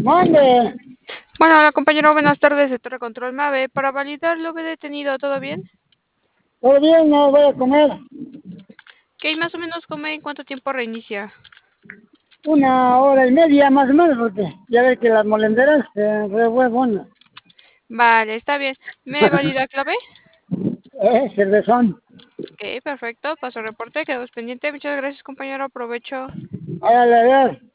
Mande. Bueno, hola compañero, buenas tardes de Torre Control Mave. Para validar lo que he detenido, ¿todo bien? Todo bien, no voy a comer. ¿Qué más o menos come en cuánto tiempo reinicia? 1 hora y media más o menos, porque ya ves que las molenderas re huevonas. Vale, está bien. ¿Me valida clave? Cervezón. Ok, perfecto. Paso reporte, quedamos pendiente. Muchas gracias compañero, aprovecho. Órale, a ver.